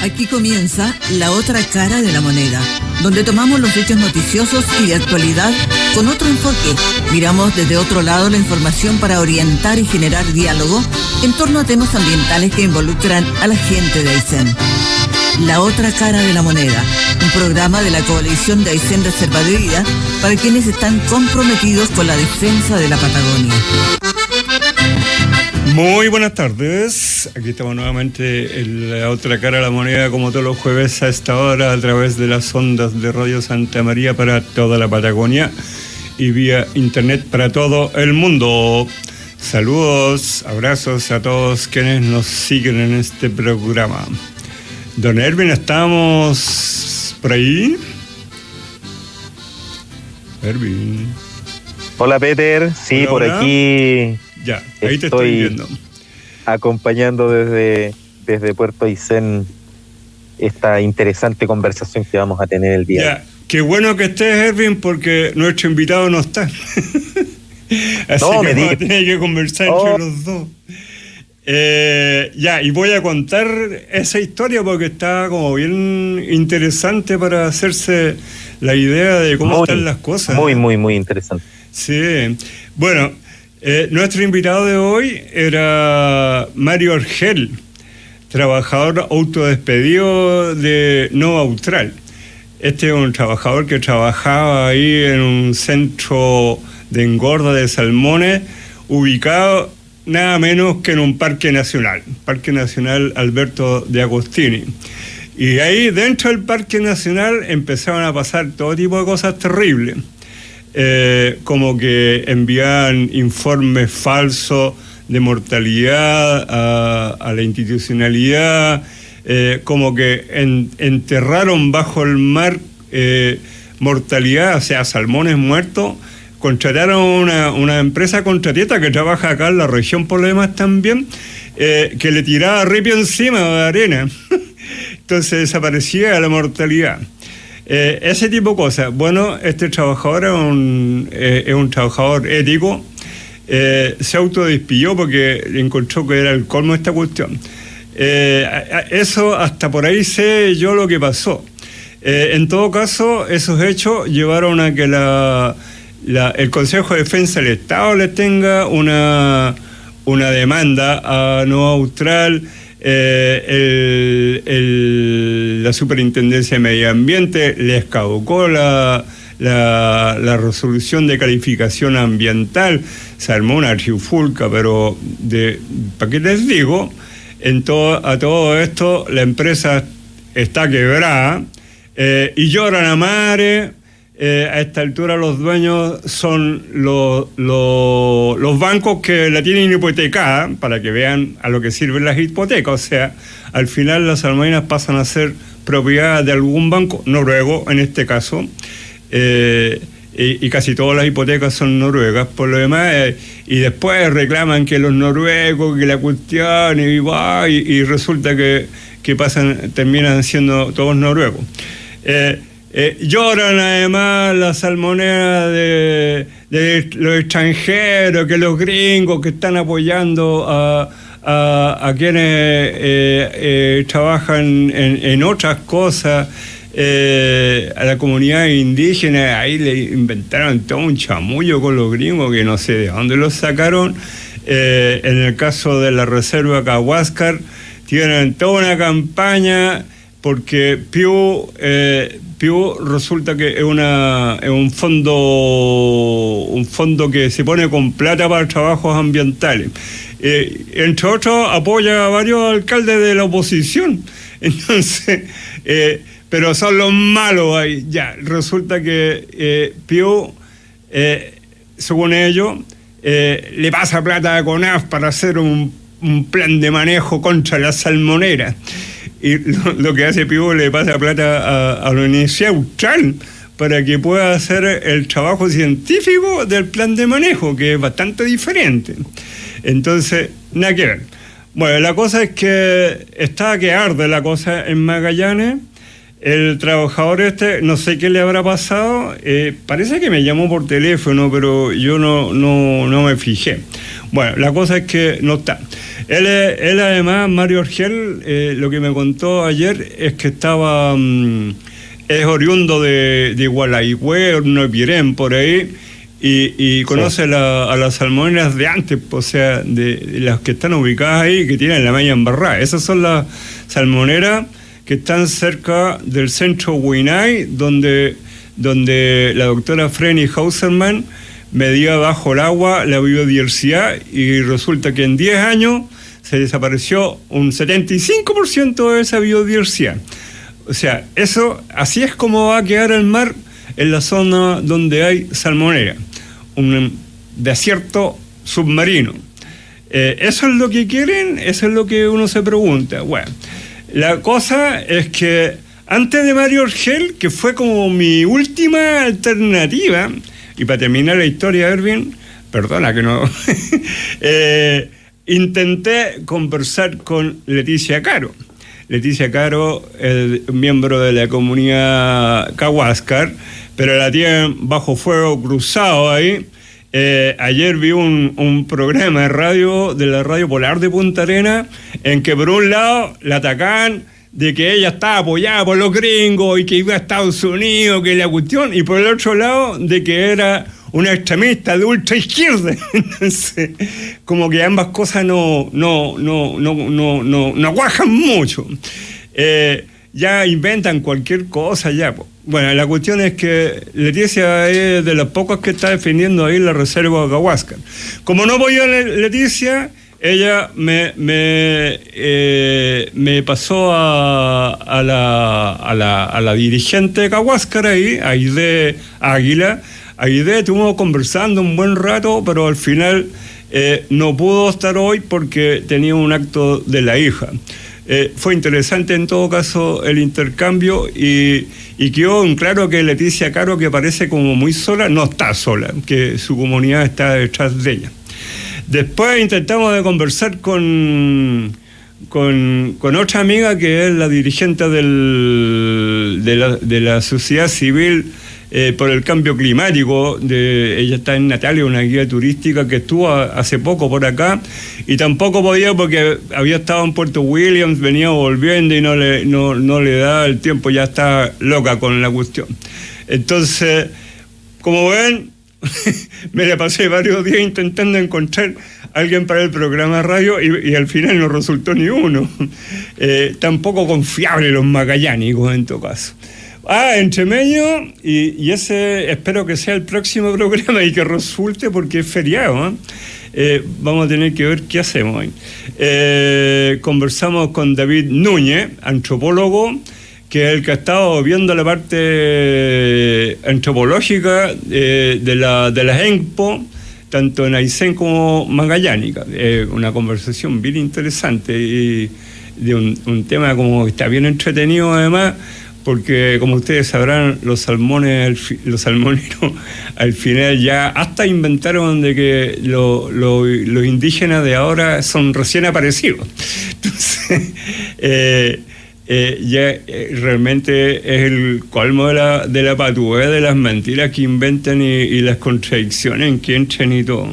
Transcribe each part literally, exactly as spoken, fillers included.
Aquí comienza La Otra Cara de la Moneda, donde tomamos los hechos noticiosos y de actualidad con otro enfoque. Miramos desde otro lado la información para orientar y generar diálogo en torno a temas ambientales que involucran a la gente de Aysén. La Otra Cara de la Moneda, un programa de la coalición de Aysén Reserva de Vida para quienes están comprometidos con la defensa de la Patagonia. Muy buenas tardes, aquí estamos nuevamente en La Otra Cara de la Moneda, como todos los jueves a esta hora, a través de las ondas de Radio Santa María para toda la Patagonia y vía internet para todo el mundo. Saludos, abrazos a todos quienes nos siguen en este programa. Don Erwin, ¿estamos por ahí? Erwin. Hola, Peter, sí, hola, por hola. Aquí... Ya, ahí te estoy viendo. Acompañando desde, desde Puerto Aysén esta interesante conversación que vamos a tener el día. Ya, qué bueno que estés, Erwin, porque nuestro invitado no está. Así no, que me vamos di... a tener que conversar oh. entre los dos. Eh, ya, y voy a contar esa historia porque está como bien interesante para hacerse la idea de cómo muy, están las cosas. Muy, ¿no? muy, muy interesante. Sí, bueno... Eh, nuestro invitado de hoy era Mario Argel, trabajador autodespedido de Nova Austral. Este es un trabajador que trabajaba ahí en un centro de engorda de salmones, ubicado nada menos que en un parque nacional, Parque Nacional Alberto de Agostini. Y ahí dentro del Parque Nacional empezaron a pasar todo tipo de cosas terribles. Eh, como que envían informes falsos de mortalidad a, a la institucionalidad, eh, como que en, enterraron bajo el mar eh, mortalidad, o sea, salmones muertos. Contrataron una, una empresa contratista que trabaja acá en la región por lo demás también, eh, que le tiraba ripio encima de arena. Entonces desaparecía la mortalidad. Eh, ese tipo de cosas. Bueno, este trabajador es un, eh, es un trabajador ético, eh, se autodespidió porque encontró que era el colmo de esta cuestión. Eh, eso hasta por ahí sé yo lo que pasó. Eh, en todo caso, esos hechos llevaron a que la, la, el Consejo de Defensa del Estado le tenga una, una demanda a Nova Austral. Eh, el, el, la Superintendencia de Medio Ambiente les caducó la, la, la resolución de calificación ambiental, se armó una trifulca, pero de, ¿para qué les digo? En todo, a todo esto la empresa está quebrada eh, y lloran a mares. Eh, a esta altura los dueños son los, los, los bancos que la tienen hipotecada, para que vean a lo que sirven las hipotecas. O sea, al final las salmoneras pasan a ser propiedad de algún banco, noruego en este caso, eh, y, y casi todas las hipotecas son noruegas por lo demás, eh, y después reclaman que los noruegos, que la cuestión, y, y, y resulta que, que pasan, terminan siendo todos noruegos. Eh, Eh, lloran además las salmoneras de, de los extranjeros, que los gringos que están apoyando a, a, a quienes eh, eh, trabajan en, en otras cosas, eh, a la comunidad indígena. Ahí le inventaron todo un chamullo con los gringos que no sé de dónde los sacaron. Eh, en el caso de la reserva Cahuáscar tienen toda una campaña porque Piu eh, Piu resulta que es una es un fondo un fondo que se pone con plata para trabajos ambientales. Eh, entre otros apoya a varios alcaldes de la oposición. Entonces, eh, pero son los malos ahí. Ya, resulta que eh, Piu, eh, según ellos, eh, le pasa plata a CONAF para hacer un, un plan de manejo contra la salmonera. Y lo, lo que hace Piu le pasa plata a, a la Universidad Austral para que pueda hacer el trabajo científico del plan de manejo, que es bastante diferente. Entonces, nada que ver. Bueno, la cosa es que está que arde la cosa en Magallanes. El trabajador este, no sé qué le habrá pasado, eh, parece que me llamó por teléfono, pero yo no, no, no me fijé. Bueno, la cosa es que no está. Él, él además, Mario Orgel, eh, lo que me contó ayer es que estaba, um, es oriundo de, de Gualaihue, Noipirén, por ahí, y, y conoce sí. la, a las salmoneras de antes, o sea, de, de las que están ubicadas ahí, que tienen la media embarrada. Esas son las salmoneras que están cerca del centro Huinay, donde, donde la doctora Freni Hauserman medía bajo el agua la biodiversidad, y resulta que en diez años se desapareció un setenta y cinco por ciento de esa biodiversidad. O sea, eso, así es como va a quedar el mar en la zona donde hay salmonera, un desierto submarino. Eh, ¿Eso es lo que quieren? Eso es lo que uno se pregunta. Bueno, la cosa es que antes de Mario Orgel, que fue como mi última alternativa, y para terminar la historia, Erwin, perdona que no, eh, intenté conversar con Leticia Caro. Leticia Caro, el miembro de la comunidad Cahuáscar, pero la tienen bajo fuego cruzado ahí. Eh, ayer vi un, un programa de radio, de la Radio Polar de Punta Arenas, en que por un lado la atacaban de que ella estaba apoyada por los gringos y que iba a Estados Unidos, que la cuestión, y por el otro lado de que era una extremista de ultra izquierda. Entonces, como que ambas cosas no, no, no, no, no, no, no cuajan mucho. Eh, ya inventan cualquier cosa ya. Bueno, la cuestión es que Leticia es de las pocas que está defendiendo ahí la reserva de Cahuáscar. Como no apoyó a Leticia, ella me, me, eh, me pasó a, a, la, a, la, a la dirigente de Cahuáscar ahí, Aide Águila. Aide estuvimos conversando un buen rato, pero al final eh, no pudo estar hoy porque tenía un acto de la hija. Eh, fue interesante en todo caso el intercambio, y, y quedó en claro que Leticia Caro, que parece como muy sola, no está sola, que su comunidad está detrás de ella. Después intentamos de conversar con, con, con otra amiga que es la dirigente del, de, la, de la sociedad civil eh, por el cambio climático. De, ella está en Natalia, una guía turística que estuvo a, hace poco por acá, y tampoco podía porque había estado en Puerto Williams, venía volviendo y no le, no, no le da el tiempo, ya está loca con la cuestión. Entonces, como ven, me la pasé varios días intentando encontrar a alguien para el programa radio, y, y al final no resultó ni uno. Eh, tampoco confiable los magallánicos en todo caso. Ah, entre medio, y, y ese espero que sea el próximo programa y que resulte, porque es feriado, ¿eh? Eh, vamos a tener que ver qué hacemos hoy. Eh, conversamos con David Núñez, antropólogo, que es el que ha estado viendo la parte antropológica eh, de la de la ENPO, tanto en Aysén como magallánica. Eh, una conversación bien interesante y de un, un tema como que está bien entretenido además, porque como ustedes sabrán, los salmones, los salmoneros al final ya hasta inventaron de que lo, lo, los indígenas de ahora son recién aparecidos. Entonces, eh, Eh, ya eh, realmente es el colmo de la, de la patudez, de las mentiras que inventan y, y las contradicciones en que entran y todo.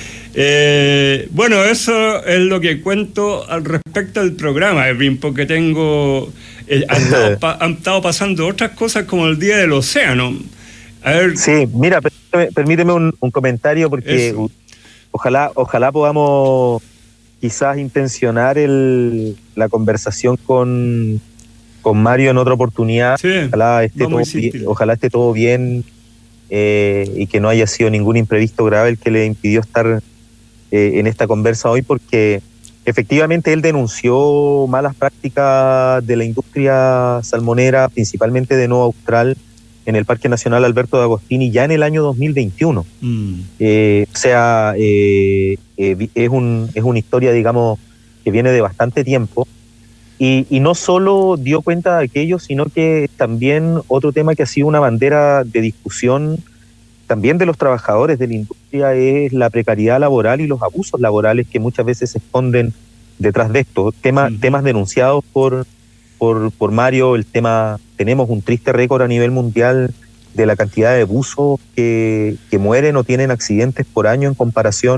Eh, bueno, eso es lo que cuento al respecto del programa, Erwin, porque tengo eh, han, estado, pa, han estado pasando otras cosas como el Día del Océano. A ver. Sí, mira, permíteme, permíteme un, un comentario, porque eso. ojalá ojalá podamos quizás intencionar el, la conversación con, con Mario en otra oportunidad. Sí, ojalá, esté todo bien, ojalá esté todo bien eh, y que no haya sido ningún imprevisto grave el que le impidió estar eh, en esta conversa hoy, porque efectivamente él denunció malas prácticas de la industria salmonera, principalmente de Nueva Austral, en el Parque Nacional Alberto de Agostini, ya en el año dos mil veintiuno. Mm. Eh, o sea, eh, eh, es, un, es una historia, digamos, que viene de bastante tiempo, y, y no solo dio cuenta de aquello, sino que también otro tema que ha sido una bandera de discusión también de los trabajadores de la industria es la precariedad laboral y los abusos laborales que muchas veces se esconden detrás de esto. Tema, mm. Temas denunciados por... Por, por Mario, el tema, tenemos un triste récord a nivel mundial de la cantidad de buzos que, que mueren o tienen accidentes por año en comparación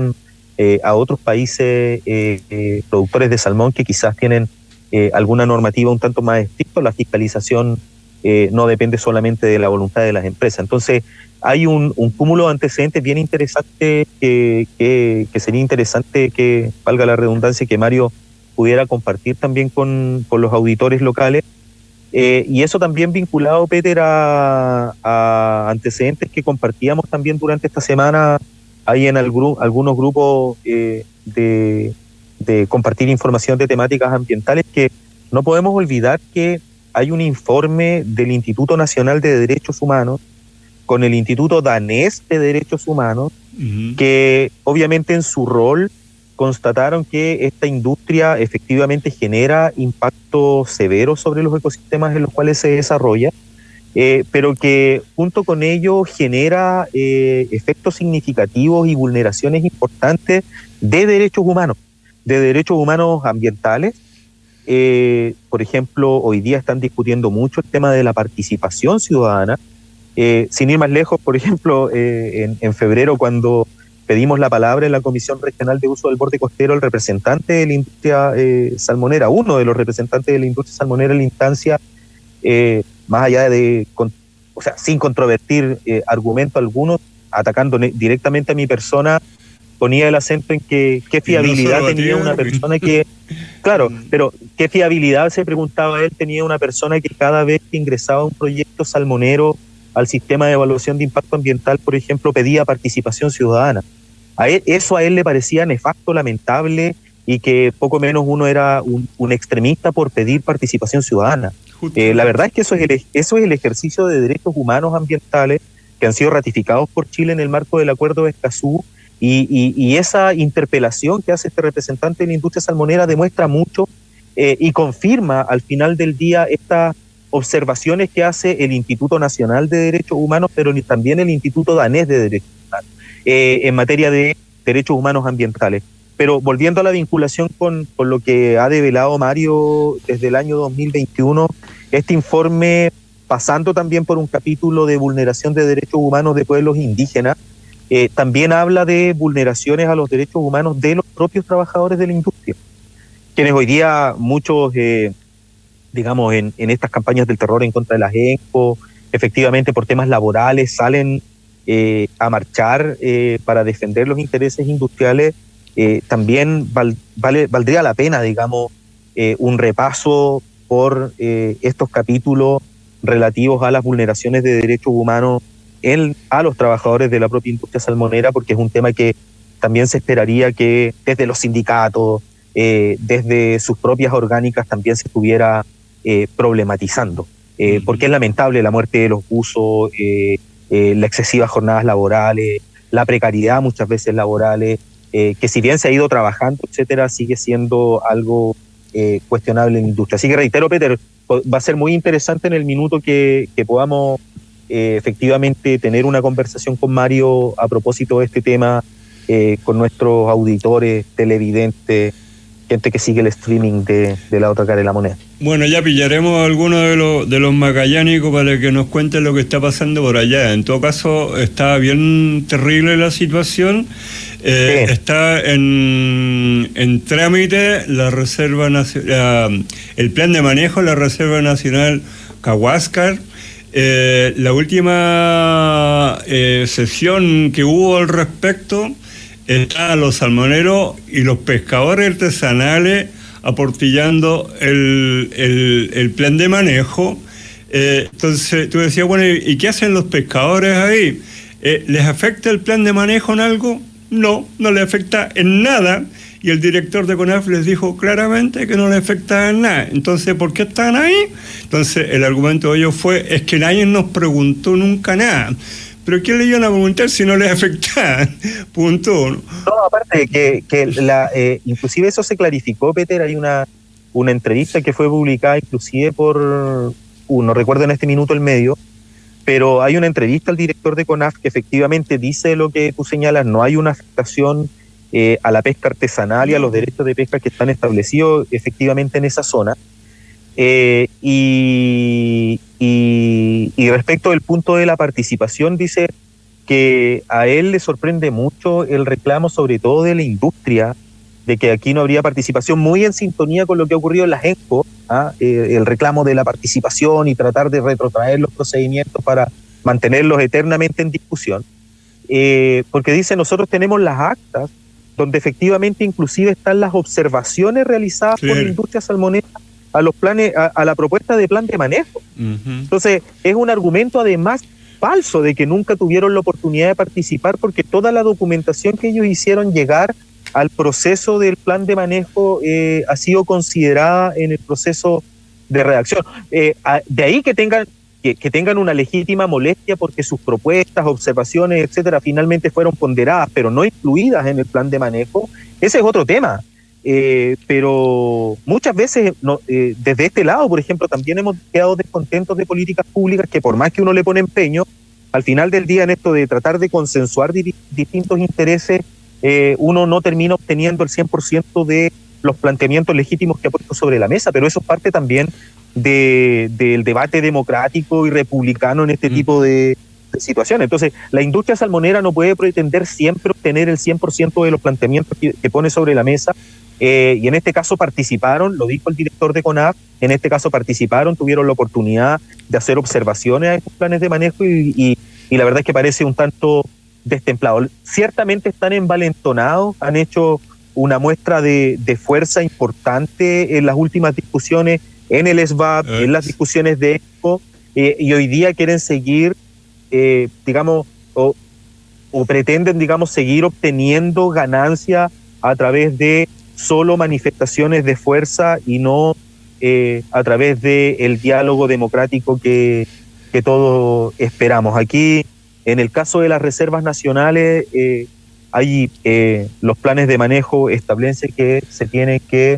eh, a otros países eh, eh, productores de salmón que quizás tienen eh, alguna normativa un tanto más estricta. La fiscalización eh, no depende solamente de la voluntad de las empresas. Entonces, hay un, un cúmulo de antecedentes bien interesante que, que, que sería interesante que, valga la redundancia, que Mario pudiera compartir también con, con los auditores locales. Eh, y eso también vinculado, Peter, a, a antecedentes que compartíamos también durante esta semana ahí en el gru- algunos grupos eh, de, de compartir información de temáticas ambientales, que no podemos olvidar que hay un informe del Instituto Nacional de Derechos Humanos con el Instituto Danés de Derechos Humanos, uh-huh. que obviamente en su rol constataron que esta industria efectivamente genera impactos severos sobre los ecosistemas en los cuales se desarrolla, eh, pero que junto con ello genera eh, efectos significativos y vulneraciones importantes de derechos humanos, de derechos humanos ambientales. Eh, por ejemplo, hoy día están discutiendo mucho el tema de la participación ciudadana. Eh, sin ir más lejos, por ejemplo, eh, en, en febrero, cuando pedimos la palabra en la Comisión Regional de Uso del Borde Costero, el representante de la industria eh, salmonera, uno de los representantes de la industria salmonera en la instancia, eh, más allá de, con, o sea, sin controvertir eh, argumento alguno, atacando ne- directamente a mi persona, ponía el acento en que qué fiabilidad no tenía una persona que, claro, pero qué fiabilidad, se preguntaba él, tenía una persona que cada vez que ingresaba un proyecto salmonero al sistema de evaluación de impacto ambiental, por ejemplo, pedía participación ciudadana. A él, eso a él le parecía nefasto, lamentable, y que poco menos uno era un, un extremista por pedir participación ciudadana. Eh, la verdad es que eso es, el, eso es el ejercicio de derechos humanos ambientales que han sido ratificados por Chile en el marco del Acuerdo de Escazú, y, y, y esa interpelación que hace este representante de la industria salmonera demuestra mucho eh, y confirma al final del día esta observaciones que hace el Instituto Nacional de Derechos Humanos, pero también el Instituto Danés de Derechos Humanos, eh, en materia de derechos humanos ambientales. Pero volviendo a la vinculación con, con lo que ha develado Mario desde el año dos mil veintiuno, este informe, pasando también por un capítulo de vulneración de derechos humanos de pueblos indígenas, eh, también habla de vulneraciones a los derechos humanos de los propios trabajadores de la industria, quienes hoy día muchos... Eh, digamos, en, en estas campañas del terror en contra de la GENCO, efectivamente por temas laborales salen eh, a marchar eh, para defender los intereses industriales. Eh, también val, vale, valdría la pena, digamos, eh, un repaso por eh, estos capítulos relativos a las vulneraciones de derechos humanos en, a los trabajadores de la propia industria salmonera, porque es un tema que también se esperaría que desde los sindicatos, eh, desde sus propias orgánicas también se estuviera Eh, problematizando, eh, uh-huh. porque es lamentable la muerte de los buzos, eh, eh, las excesivas jornadas laborales, la precariedad muchas veces laborales, eh, que si bien se ha ido trabajando, etcétera, sigue siendo algo eh, cuestionable en la industria. Así que reitero, Peter, va a ser muy interesante en el minuto que, que podamos eh, efectivamente tener una conversación con Mario a propósito de este tema, eh, con nuestros auditores, televidentes, gente que sigue el streaming de, de La Otra Cara de la Moneda. Bueno, ya pillaremos a algunos de los, de los magallánicos para que nos cuenten lo que está pasando por allá. En todo caso, está bien terrible la situación. Eh, sí. Está en, en trámite la Reserva Nacional, el plan de manejo de la Reserva Nacional Cahuáscar. Eh, la última eh, sesión que hubo al respecto, están los salmoneros y los pescadores artesanales aportillando el, el, el plan de manejo. Eh, entonces tú decías, bueno, ¿y qué hacen los pescadores ahí? Eh, ¿Les afecta el plan de manejo en algo? No, no les afecta en nada. Y el director de CONAF les dijo claramente que no les afecta en nada. Entonces, ¿por qué están ahí? Entonces, el argumento de ellos fue, es que nadie nos preguntó nunca nada. ¿Pero quién le iban a preguntar si no les afectaba? Punto uno. No, aparte que, que la, eh, inclusive eso se clarificó, Peter. Hay una, una entrevista que fue publicada inclusive por, uh, no recuerdo en este minuto el medio, pero hay una entrevista al director de CONAF que efectivamente dice lo que tú señalas, no hay una afectación eh, a la pesca artesanal y a los derechos de pesca que están establecidos efectivamente en esa zona. Eh, y, y, y respecto del punto de la participación, dice porque a él le sorprende mucho el reclamo, sobre todo de la industria, de que aquí no habría participación, muy en sintonía con lo que ha ocurrido en la Genco, ¿ah? eh, el reclamo de la participación y tratar de retrotraer los procedimientos para mantenerlos eternamente en discusión, eh, porque dice, nosotros tenemos las actas donde efectivamente inclusive están las observaciones realizadas sí. por la industria salmonera a los planes, a, a la propuesta de plan de manejo. Uh-huh. Entonces, es un argumento además falso de que nunca tuvieron la oportunidad de participar, porque toda la documentación que ellos hicieron llegar al proceso del plan de manejo eh, ha sido considerada en el proceso de redacción. Eh, a, de ahí que tengan, que, que tengan una legítima molestia porque sus propuestas, observaciones, etcétera, finalmente fueron ponderadas, pero no incluidas en el plan de manejo, ese es otro tema. Eh, pero muchas veces no, eh, desde este lado, por ejemplo, también hemos quedado descontentos de políticas públicas que por más que uno le pone empeño, al final del día en esto de tratar de consensuar di- distintos intereses, eh, uno no termina obteniendo el cien por ciento de los planteamientos legítimos que ha puesto sobre la mesa, pero eso es parte también de, del debate democrático y republicano en este mm. tipo de, de situaciones. Entonces, la industria salmonera no puede pretender siempre obtener el cien por ciento de los planteamientos que, que pone sobre la mesa. Eh, y en este caso participaron, lo dijo el director de CONAF, en este caso participaron, tuvieron la oportunidad de hacer observaciones a estos planes de manejo y, y, y la verdad es que parece un tanto destemplado. Ciertamente están envalentonados, han hecho una muestra de, de fuerza importante en las últimas discusiones en el S B A P, en las discusiones de EXPO, eh, y hoy día quieren seguir, eh, digamos, o, o pretenden, digamos, seguir obteniendo ganancia a través de solo manifestaciones de fuerza y no eh, a través de el diálogo democrático que, que todos esperamos. Aquí, en el caso de las reservas nacionales, eh, hay eh, los planes de manejo establecen que se tienen que,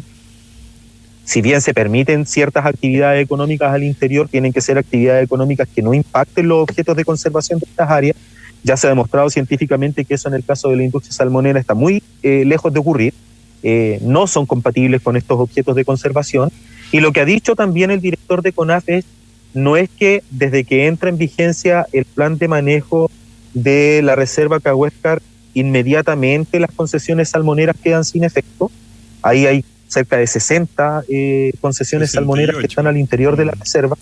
si bien se permiten ciertas actividades económicas al interior, tienen que ser actividades económicas que no impacten los objetos de conservación de estas áreas. Ya se ha demostrado científicamente que eso en el caso de la industria salmonera está muy eh, lejos de ocurrir. Eh, no son compatibles con estos objetos de conservación. Y lo que ha dicho también el director de CONAF es, no es que desde que entra en vigencia el plan de manejo de la reserva Cahuéscar, inmediatamente las concesiones salmoneras quedan sin efecto. Ahí hay cerca de sesenta eh, concesiones sesenta y ocho salmoneras que están al interior de la reserva.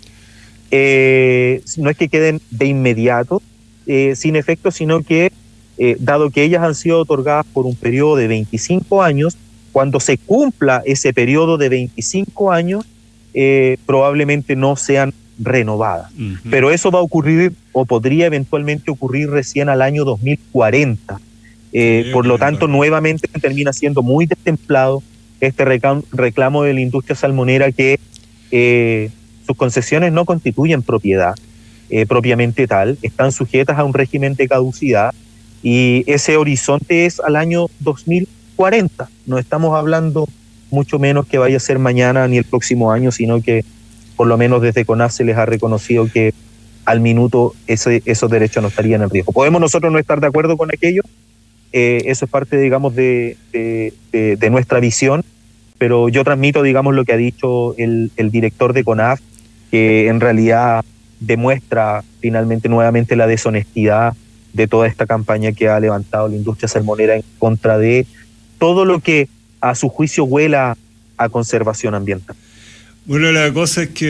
Eh, no es que queden de inmediato eh, sin efecto, sino que eh, dado que ellas han sido otorgadas por un periodo de veinticinco años, cuando se cumpla ese periodo de veinticinco años, eh, probablemente no sean renovadas. Uh-huh. Pero eso va a ocurrir o podría eventualmente ocurrir recién al año dos mil cuarenta. Eh, sí, por lo tanto, bueno. nuevamente termina siendo muy destemplado este reclamo, reclamo de la industria salmonera que eh, sus concesiones no constituyen propiedad eh, propiamente tal, están sujetas a un régimen de caducidad y ese horizonte es al año dos mil cuarenta. No estamos hablando mucho menos que vaya a ser mañana ni el próximo año, sino que por lo menos desde CONAF se les ha reconocido que al minuto ese, esos derechos no estarían en riesgo. ¿Podemos nosotros no estar de acuerdo con aquello? Eh, eso es parte, digamos, de, de, de, de nuestra visión, pero yo transmito, digamos, lo que ha dicho el, el director de CONAF, que en realidad demuestra finalmente nuevamente la deshonestidad de toda esta campaña que ha levantado la industria salmonera en contra de todo lo que a su juicio huela a conservación ambiental. Bueno, la cosa es que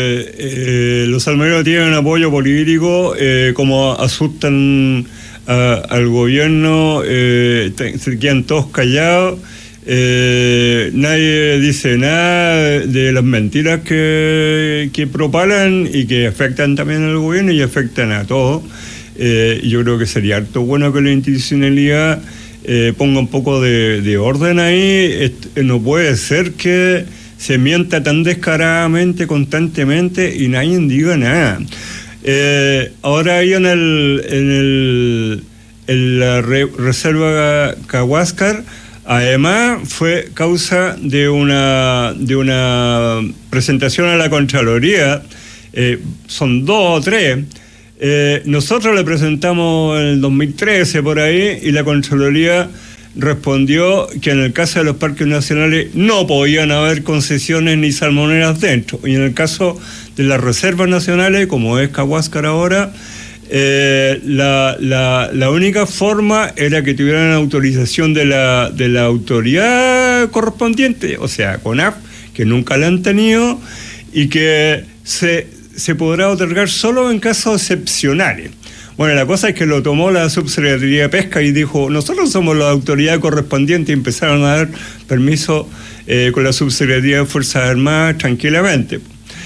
eh, los salmoneros tienen apoyo político, eh, como asustan a, al gobierno, eh, se quedan todos callados, eh, nadie dice nada de las mentiras que, que propalan y que afectan también al gobierno y afectan a todos. Eh, yo creo que sería harto bueno que la institucionalidad eh, ponga un poco de, de orden ahí. Est- no puede ser que se mienta tan descaradamente, constantemente, y nadie diga nada. Eh, ahora ahí en el en el en la re, reserva Cahuáscar, además fue causa de una de una presentación a la Contraloría, eh, son dos o tres. Eh, nosotros le presentamos en el dos mil trece por ahí y la Contraloría respondió que en el caso de los parques nacionales no podían haber concesiones ni salmoneras dentro, y en el caso de las reservas nacionales, como es Cahuáscar ahora, eh, la, la, la única forma era que tuvieran autorización de la, de la autoridad correspondiente, o sea, CONAF, que nunca la han tenido, y que se, se podrá otorgar solo en casos excepcionales. Bueno, la cosa es que lo tomó la Subsecretaría de Pesca y dijo, nosotros somos la autoridad correspondiente, y empezaron a dar permiso eh, con la Subsecretaría de Fuerzas Armadas tranquilamente.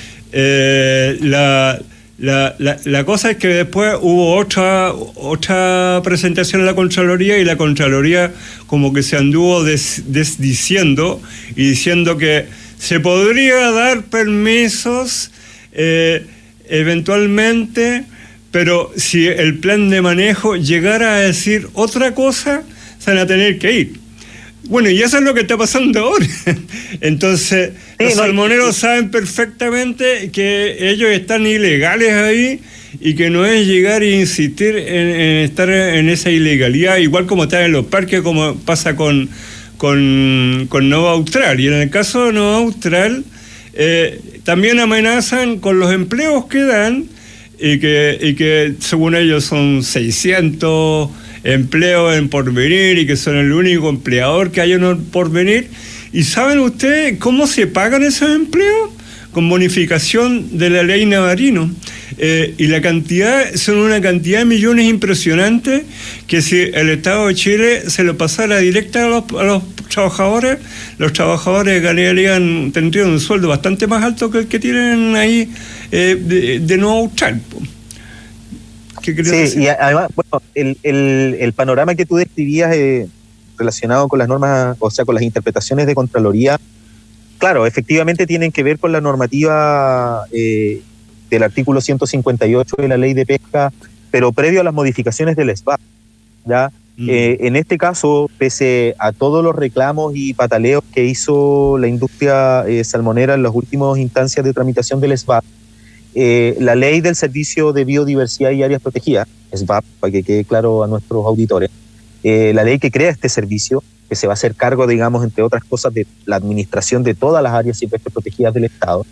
Eh, la, la, la, la cosa es que después hubo otra, otra presentación en la Contraloría, y la Contraloría como que se anduvo des, desdiciendo y diciendo que se podría dar permisos eh, eventualmente, pero si el plan de manejo llegara a decir otra cosa, se van a tener que ir. Bueno, y eso es lo que está pasando ahora. Entonces, sí, los no, salmoneros sí. saben perfectamente que ellos están ilegales ahí, y que no es llegar e insistir en, en estar en esa ilegalidad, igual como están en los parques, como pasa con, con, con Nova Austral. Y en el caso de Nova Austral, eh, también amenazan con los empleos que dan, y que, y que según ellos son seiscientos empleos en Porvenir, y que son el único empleador que hay en Porvenir. ¿Y saben ustedes cómo se pagan esos empleos? Con bonificación de la ley Navarino. Eh, y la cantidad, son una cantidad de millones impresionantes, que si el Estado de Chile se lo pasara directa a los, a los trabajadores, los trabajadores ganarían, tendrían un sueldo bastante más alto que el que tienen ahí eh, de, de Nueva Austral. ¿Qué querías decir? Sí, y además, bueno, el, el, el panorama que tú describías eh, relacionado con las normas, o sea, con las interpretaciones de Contraloría, claro, efectivamente tienen que ver con la normativa eh, del artículo ciento cincuenta y ocho de la Ley de Pesca, pero previo a las modificaciones del S B A P, ¿ya? Mm. Eh, en este caso, pese a todos los reclamos y pataleos que hizo la industria eh, salmonera en las últimas instancias de tramitación del S B A P, eh, la Ley del Servicio de Biodiversidad y Áreas Protegidas, S B A P, para que quede claro a nuestros auditores, eh, la ley que crea este servicio, que se va a hacer cargo, digamos, entre otras cosas, de la administración de todas las áreas silvestres protegidas del Estado,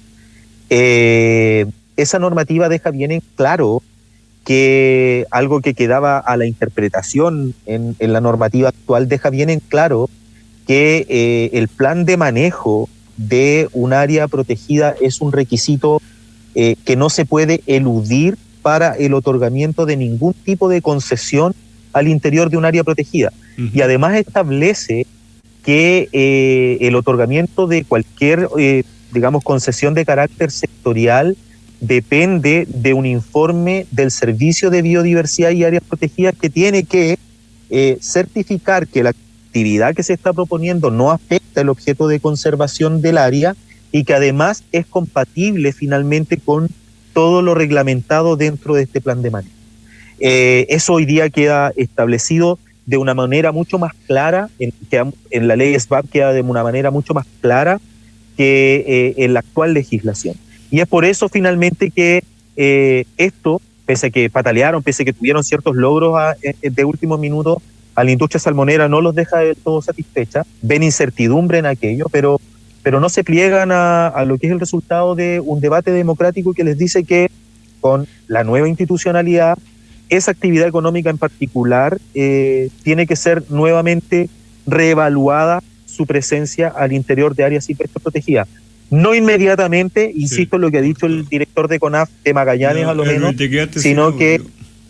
eh, esa normativa deja bien en claro que algo que quedaba a la interpretación en, en la normativa actual, deja bien en claro que eh, el plan de manejo de un área protegida es un requisito eh, que no se puede eludir para el otorgamiento de ningún tipo de concesión al interior de un área protegida. Uh-huh. Y además establece que eh, el otorgamiento de cualquier, eh, digamos, concesión de carácter sectorial depende de un informe del Servicio de Biodiversidad y Áreas Protegidas, que tiene que eh, certificar que la actividad que se está proponiendo no afecta el objeto de conservación del área, y que además es compatible finalmente con todo lo reglamentado dentro de este plan de manejo. Eh, eso hoy día queda establecido de una manera mucho más clara, en, que en la ley S B A P queda de una manera mucho más clara que eh, en la actual legislación. Y es por eso finalmente que eh, esto, pese a que patalearon, pese a que tuvieron ciertos logros a, de último minuto, a la industria salmonera no los deja del todo satisfecha, ven incertidumbre en aquello, pero, pero no se pliegan a, a lo que es el resultado de un debate democrático que les dice que con la nueva institucionalidad, esa actividad económica en particular eh, tiene que ser nuevamente reevaluada, su presencia al interior de áreas silvestres protegidas. No inmediatamente, insisto en sí. lo que ha dicho el director de CONAF, de Magallanes no, a lo menos, sino que,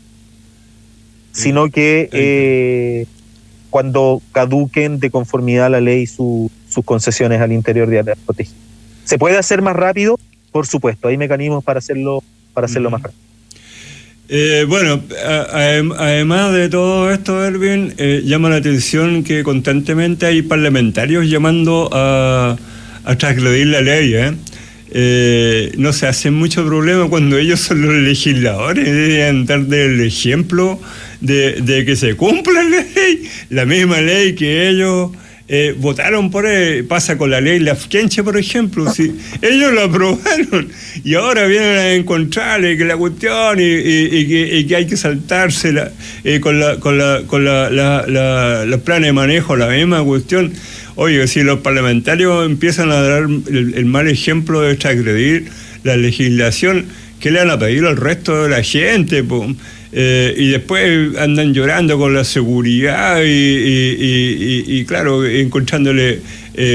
sino que eh, cuando caduquen de conformidad a la ley su, sus concesiones al interior de áreas protegidas. ¿Se puede hacer más rápido? Por supuesto, hay mecanismos para hacerlo, para hacerlo uh-huh. más rápido. Eh, bueno, a, a, además de todo esto, Erwin, eh, llama la atención que constantemente hay parlamentarios llamando a a transgredir la ley, ¿eh? Eh, no se hacen mucho problema cuando ellos son los legisladores, deben dar del ejemplo de, de que se cumpla la ley, la misma ley que ellos eh, votaron por él. Pasa con la ley Lafkenche, por ejemplo, si ellos la aprobaron y ahora vienen a encontrarle que la cuestión y, y, y, que, y que hay que saltársela eh, con la con la con la, la, la, los planes de manejo, la misma cuestión. Oye, si los parlamentarios empiezan a dar el, el mal ejemplo de transgredir la legislación, ¿qué le van a pedir al resto de la gente? Po? Eh, y después andan llorando con la seguridad y, y, y, y, y claro, encontrándole eh,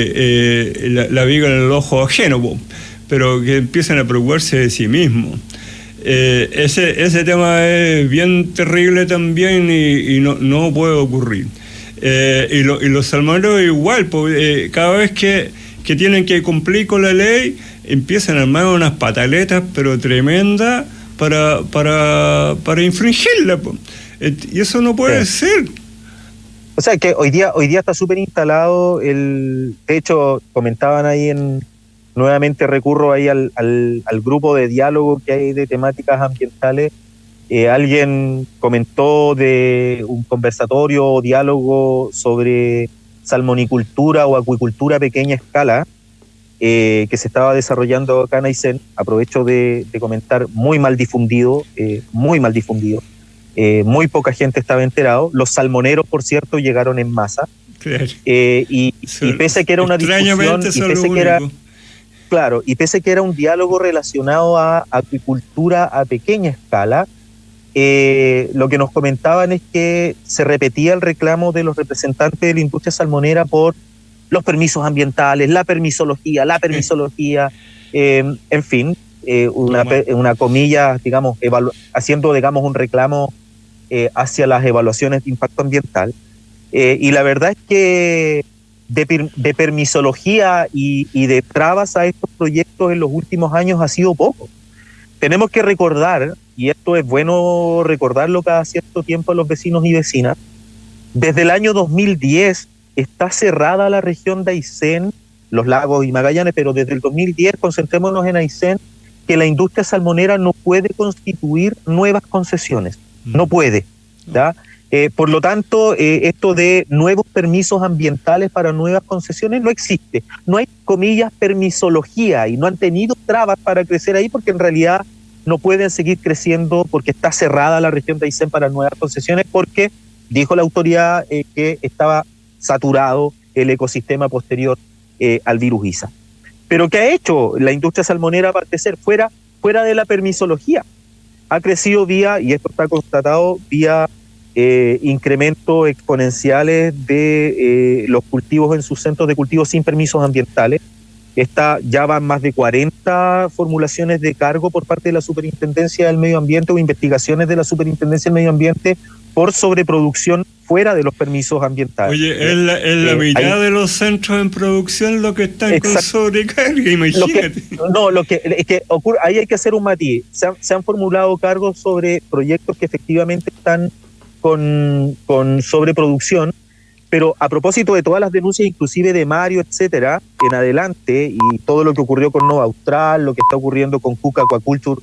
eh, la, la viga en el ojo ajeno, po, pero que empiezan a preocuparse de sí mismos. Eh, ese, ese tema es bien terrible también y, y no, no puede ocurrir. Eh, y, lo, y los salmoneros igual, pues, eh, cada vez que, que tienen que cumplir con la ley, empiezan a armar unas pataletas, pero tremendas, para para para infringirla, po. Y eso no puede sí. ser. O sea que hoy día hoy día está súper instalado el, de hecho comentaban ahí en, nuevamente recurro ahí al, al, al grupo de diálogo que hay de temáticas ambientales. Eh, alguien comentó de un conversatorio o diálogo sobre salmonicultura o acuicultura a pequeña escala, Eh, que se estaba desarrollando acá en Aysén. Aprovecho de, de comentar, muy mal difundido, eh, muy mal difundido, eh, muy poca gente estaba enterado. Los salmoneros, por cierto, llegaron en masa, claro. eh, y, y pese a que era una discusión, y pese que era, claro, y pese a que era un diálogo relacionado a acuicultura a pequeña escala, eh, lo que nos comentaban es que se repetía el reclamo de los representantes de la industria salmonera por los permisos ambientales, la permisología, la permisología, eh, en fin, eh, una, una comilla, digamos, evalu- haciendo, digamos, un reclamo eh, hacia las evaluaciones de impacto ambiental. Eh, y la verdad es que de, per- de permisología y, y de trabas a estos proyectos en los últimos años ha sido poco. Tenemos que recordar, y esto es bueno recordarlo cada cierto tiempo a los vecinos y vecinas, desde el año dos mil diez está cerrada la región de Aysén, los lagos y Magallanes, pero desde el dos mil diez, concentrémonos en Aysén, que la industria salmonera no puede constituir nuevas concesiones, mm. no puede, ¿ya? Eh, por lo tanto, eh, esto de nuevos permisos ambientales para nuevas concesiones no existe. No hay, comillas, permisología, y no han tenido trabas para crecer ahí porque en realidad no pueden seguir creciendo porque está cerrada la región de Aysén para nuevas concesiones, porque dijo la autoridad eh, que estaba saturado el ecosistema posterior eh, al virus ISA. Pero ¿qué ha hecho la industria salmonera para crecer fuera, fuera de la permisología? Ha crecido vía, y esto está constatado, vía eh, incrementos exponenciales de eh, los cultivos en sus centros de cultivo sin permisos ambientales. Esta, ya van más de cuarenta formulaciones de cargo por parte de la Superintendencia del Medio Ambiente o investigaciones de la Superintendencia del Medio Ambiente por sobreproducción fuera de los permisos ambientales. Oye, es la, es la eh, mitad hay, de los centros en producción lo que están exact, con sobrecarga, imagínate. Lo que, no, lo que es que ocurre, ahí hay que hacer un matiz. Se han, se han formulado cargos sobre proyectos que efectivamente están con, con sobreproducción, pero a propósito de todas las denuncias, inclusive de Mario, etcétera, en adelante, y todo lo que ocurrió con Nova Austral, lo que está ocurriendo con Cuca Aquaculture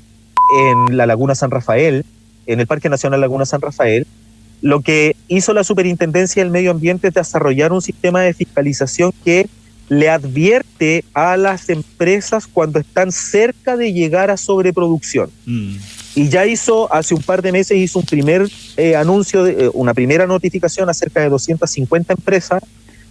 en la Laguna San Rafael, en el Parque Nacional Laguna San Rafael, lo que hizo la Superintendencia del Medio Ambiente es desarrollar un sistema de fiscalización que le advierte a las empresas cuando están cerca de llegar a sobreproducción. Mm. Y ya hizo, hace un par de meses, hizo un primer eh, anuncio, de, eh, una primera notificación a cerca de doscientas cincuenta empresas.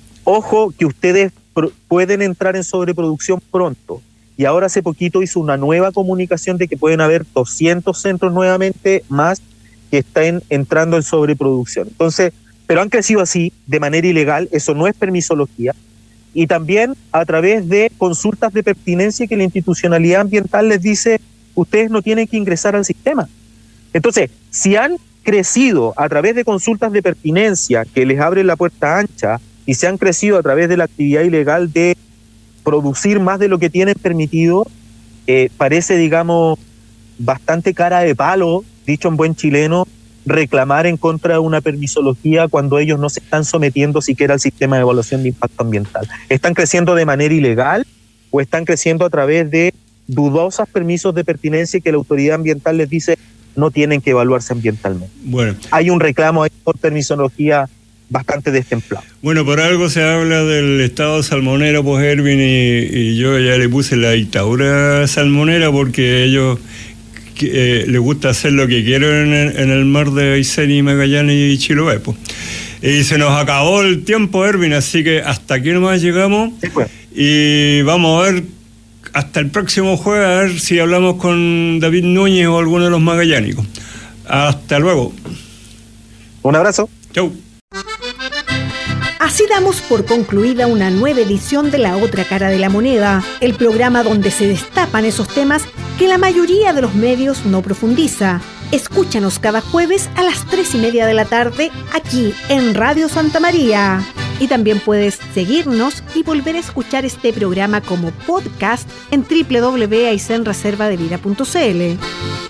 Ojo que ustedes pr- pueden entrar en sobreproducción pronto. Y ahora hace poquito hizo una nueva comunicación de que pueden haber doscientos centros nuevamente más que estén entrando en sobreproducción. Entonces, pero han crecido así, de manera ilegal, eso no es permisología, y también a través de consultas de pertinencia que la institucionalidad ambiental les dice, ustedes no tienen que ingresar al sistema. Entonces, si han crecido a través de consultas de pertinencia que les abren la puerta ancha, y se han crecido a través de la actividad ilegal de producir más de lo que tienen permitido, eh, parece, digamos, bastante cara de palo, dicho en buen chileno, reclamar en contra de una permisología cuando ellos no se están sometiendo siquiera al sistema de evaluación de impacto ambiental. ¿Están creciendo de manera ilegal o están creciendo a través de dudosos permisos de pertinencia que la autoridad ambiental les dice no tienen que evaluarse ambientalmente? Bueno, hay un reclamo ahí por permisología bastante destemplado. Bueno, por algo se habla del estado salmonero, pues Erwin, y, y yo ya le puse la dictadura salmonera porque ellos que, eh, les gusta hacer lo que quieren en, en el mar de Aysén y Magallanes y Chiloé, pues. Y se nos acabó el tiempo, Erwin, así que hasta aquí nomás llegamos. Sí, pues. Y vamos a ver hasta el próximo jueves, a ver si hablamos con David Núñez o alguno de los magallánicos. Hasta luego. Un abrazo. Chau. Así damos por concluida una nueva edición de La Otra Cara de la Moneda, el programa donde se destapan esos temas que la mayoría de los medios no profundiza. Escúchanos cada jueves a las tres y media de la tarde aquí en Radio Santa María. Y también puedes seguirnos y volver a escuchar este programa como podcast en doble u doble u doble u punto aysén reserva de vida punto c l.